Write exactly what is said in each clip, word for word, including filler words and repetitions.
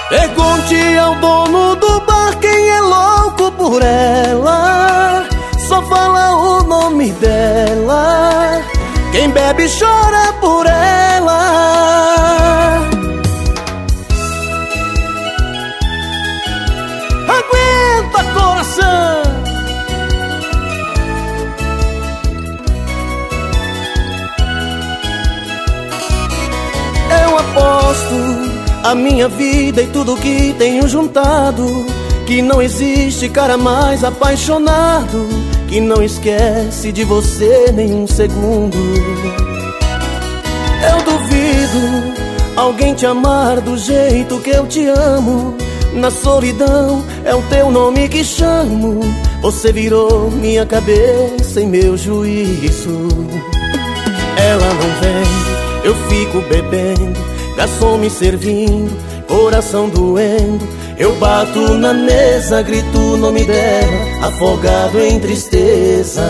Pergunte ao dono do bar quem é louco por ela. Só fala o nome dela. Quem bebe chora por ela. Aguenta, coração. Eu aposto a minha vida e tudo que tenho juntado, que não existe cara mais apaixonado, que não esquece de você nem um segundo. Eu duvido alguém te amar do jeito que eu te amo. Na solidão é o teu nome que chamo. Você virou minha cabeça e meu juízo. Ela não vem, eu fico bebendo, garçom me servindo, coração doendo. Eu bato na mesa, grito o nome dela, afogado em tristeza.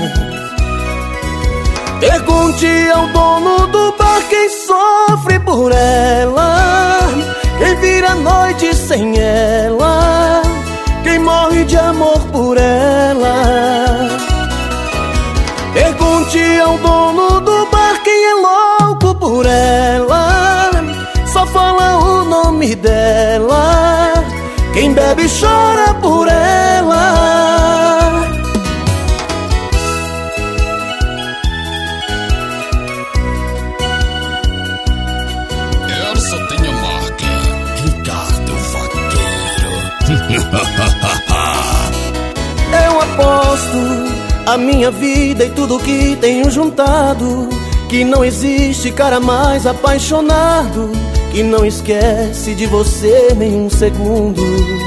Pergunte ao dono do bar quem sofre por ela, quem vira a noite sem ela, quem morre de amor por ela. Pergunte ao dono do bar quem é louco por ela. Só fala o nome dela. Quem bebe chora por ela. Essa tem a marca Ricardo Vaqueiro. Eu aposto a minha vida e tudo que tenho juntado, que não existe cara mais apaixonado, que não esquece de você nem um segundo.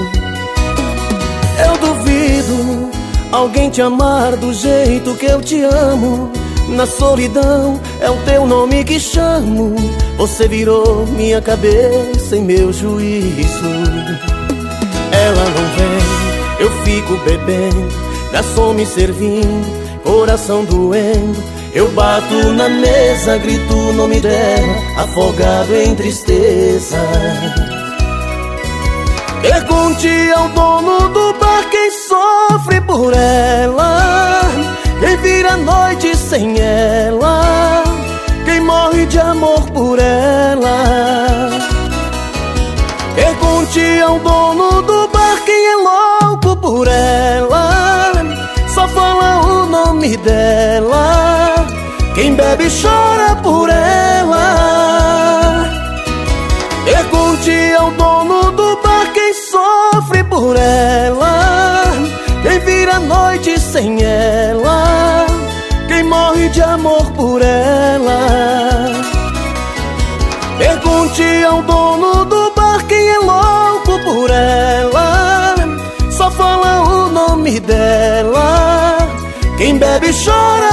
Eu duvido alguém te amar do jeito que eu te amo. Na solidão é o teu nome que chamo. Você virou minha cabeça e meu juízo. Ela não vem, eu fico bebendo, garçom me servindo, coração doendo. Eu bato na mesa, grito o nome dela, afogado em tristeza. Pergunte ao dono do bar quem sofre por ela, quem vira a noite sem ela, quem morre de amor por ela. Pergunte ao dono do bar quem é louco por ela. Só fala o nome dela. Quem bebe chora por ela. Pergunte ao dono do bar quem sofre por ela, quem vira a noite sem ela, quem morre de amor por ela. Pergunte ao dono do bar quem é louco por ela. Só fala o nome dela. Quem bebe chora